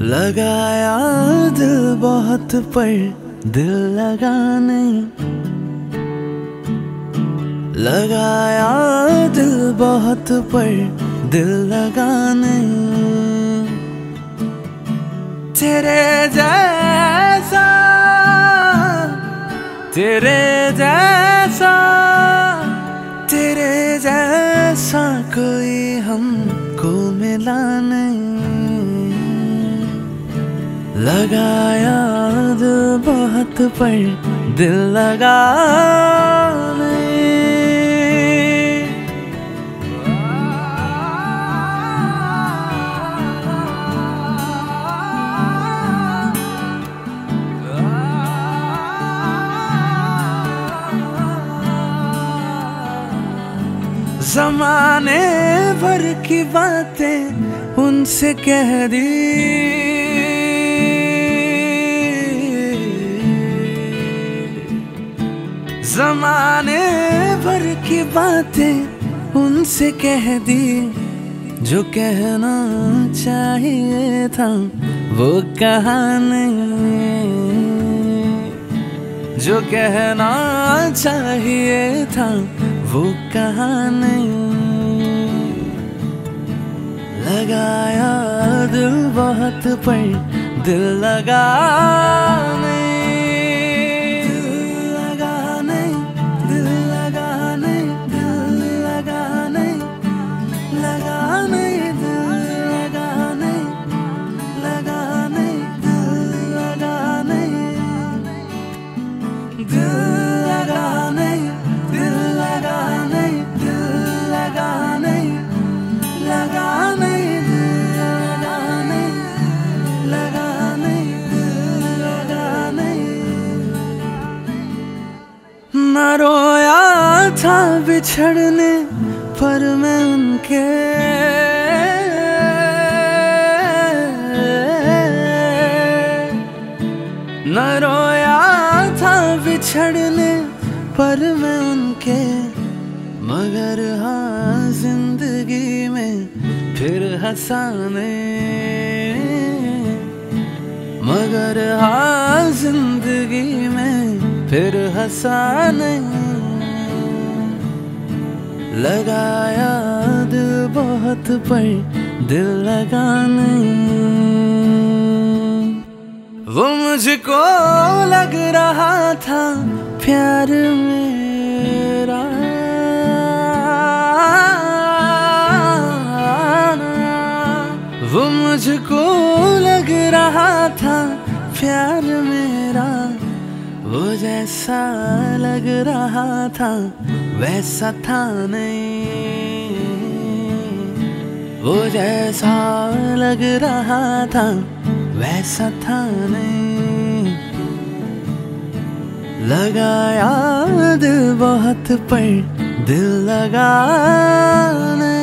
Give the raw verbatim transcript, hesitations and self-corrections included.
लगाया दिल बहुत पर दिल लगा नहीं, लगाया दिल बहुत पर दिल लगा नहीं। तेरे जैसा तेरे जैसा तेरे जैसा कोई हमको मिला नहीं। लगाया दिल बहुत पर दिल लगा नहीं। ज़माने भर की बातें उनसे कह दी, ज़माने भर की बातें उनसे कह दी। जो कहना चाहिए था वो कहा नहीं, जो कहना चाहिए था वो कहा नहीं। लगाया दिल बहुत पर दिल लगा नहीं। न रोया था बिछड़ने पर मैं उनके, न रोया था बिछड़ने पर मैं उनके। मगर हाँ जिंदगी में फिर हंसाने, मगर हाँ जिंदगी में फिर हंसाने। लगाया दिल बहुत पर दिल लगा नहीं। वो मुझको लग रहा था प्यार मेरा, वो मुझको लग रहा था प्यार मेरा। वो जैसा लग रहा था वैसा था नहीं, वो जैसा लग रहा था वैसा था नहीं। लगाया दिल बहुत पर दिल लगा नहीं।